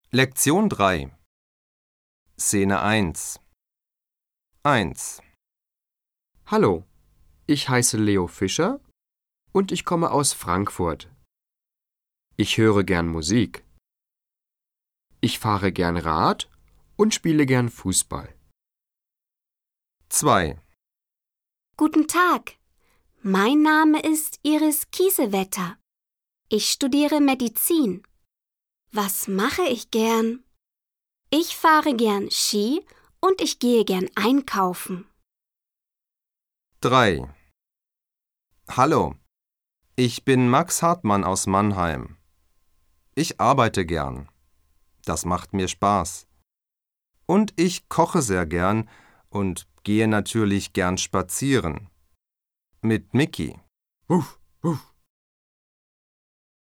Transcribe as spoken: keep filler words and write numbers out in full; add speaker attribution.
Speaker 1: Lektion drei. Szene eins. eins.
Speaker 2: Hallo, ich heiße Leo Fischer und ich komme aus Frankfurt. Ich höre gern Musik. Ich fahre gern Rad und spiele gern Fußball.
Speaker 1: zwei.
Speaker 3: Guten Tag, mein Name ist Iris Kiesewetter. Ich studiere Medizin. Was mache ich gern? Ich fahre gern Ski und ich gehe gern einkaufen.
Speaker 1: drei. Hallo, ich bin Max Hartmann aus Mannheim. Ich arbeite gern. Das macht mir Spaß. Und ich koche sehr gern und gehe natürlich gern spazieren. Mit Micky.
Speaker 2: Huff, huff.